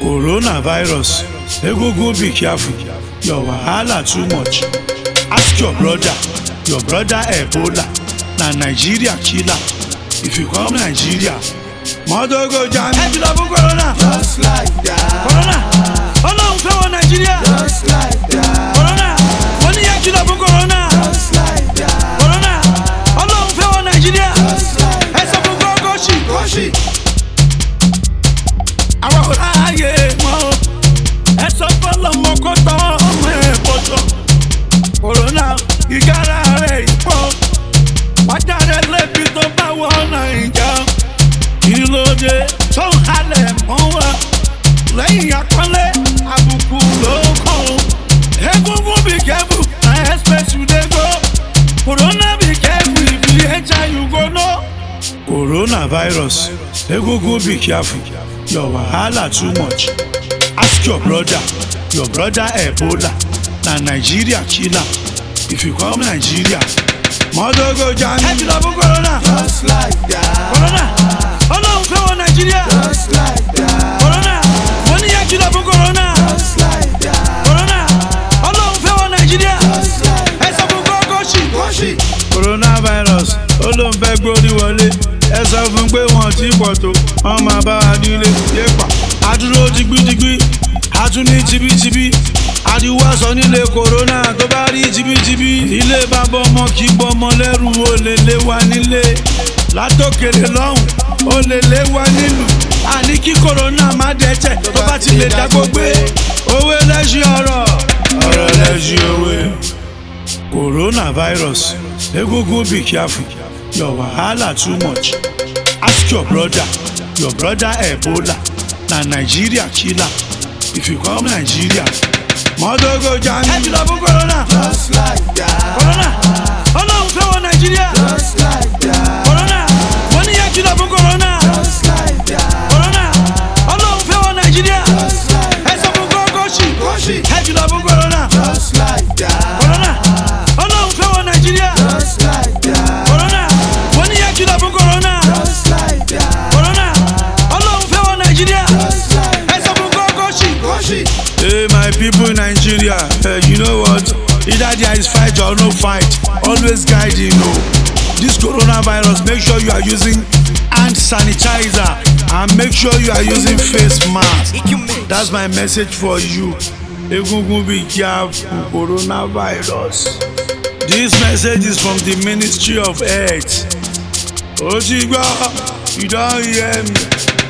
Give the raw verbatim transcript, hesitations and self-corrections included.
Coronavirus, egungun be careful, your wahala too much. Ask your brother, your brother Ebola, na Nigeria killer. If you come Nigeria, mother go jam. Head to corona, just like that. Corona, Ọlọ́run fẹ́ wọ Nigeria, just like that. Corona, wọ́n ní yẹ kìlọ̀ fún corona, just like that. Corona, Ọlọ́run fẹ́ wọ Nigeria, just like that. ẹ sọ fún Kókóṣì, Kókóṣì. àwọn ọ̀rá ayé wọn o, ẹ sọ fọlọ́mọ kó tọ́ ọmọ ẹ̀ pọ̀jọ́. Corona, ìgára rẹ̀ ìpọ̀, wájà rẹ̀ lẹ́bi tó bá wọ Nàìjà. Kí ló dé tó ń halẹ̀ mọ́ wa? Lẹ́yìn àpọ́nlé àbùkù ló kàn ó. Egungun be careful, na express you dey go. Corona be careful, if you enter you go know. Coronavirus, egungun be careful, your wahala too much. Ask your brother, your brother Ebola, na Nigeria killer. If you come Nigeria, mother go jam. Head to the corona, just like that. Corona, Ọlọ́run fẹ́ wọ Nigeria, just like that. Corona, wọ́n ní yẹ kìlọ̀ fún corona, just like that. Corona, Ọlọ́run fẹ́ wọ Nigeria, just like ẹ sọ fún Kókóṣì. Kókóṣì. Coronavirus, ó ló ń fẹ́ gbórí wọlé, ẹ sọ fún pé wọ́n ti pọ̀ tó, wọ́n máa bá wa nílé yépa. Adúró digbídigbí, a tún ní tibítibí, ariwo aṣọ nílé corona tó bá rí tibítibí. Ilé bàbá ọmọ kì í bọ́mọ lẹ́rù, ó lè lé wa nílé. Látòkèrè lọ́hùn, ó lè lé wa nílùú. Àní kí corona má dẹ́tẹ̀ tó bá ti lè dá gbogbo. Òwe lẹ́sìn ọ̀rọ̀, ọ̀rọ̀ lẹ́sìn òwe. Coronavirus, egungun be careful, your wahala too much. Ask your brother, your brother Ebola, na Nigeria killer. If you come Nigeria, mother go jam. Head to the corona, just like that. Corona, Ọlọ́run fẹ́ wọ Nigeria, just like that. Corona, wọ́n ní yẹ kìlọ̀ fún corona, just like that. Corona, Ọlọ́run fẹ́ wọ Nigeria, just like ẹ sọ fún Kókóṣì. Kókóṣì. Head to the corona, just like that. Corona, Ọlọ́run fẹ́ wọ Nigeria, just like that. Corona, wọ́n ní yẹ kìlọ̀ fún corona, just like that. Corona, Ọlọ́run fẹ́ wọ Nigeria, just like ẹ sọ fún Kókóṣì. Kókóṣì. Hey, my people in Nigeria, uh, you know what? Either there is fight or no fight. Always guide, you know. This coronavirus, make sure you are using hand sanitizer and make sure you are using face mask. That's my message for you. Egungun be careful, coronavirus. This message is from the Ministry of Health. Otigba, you don't hear me.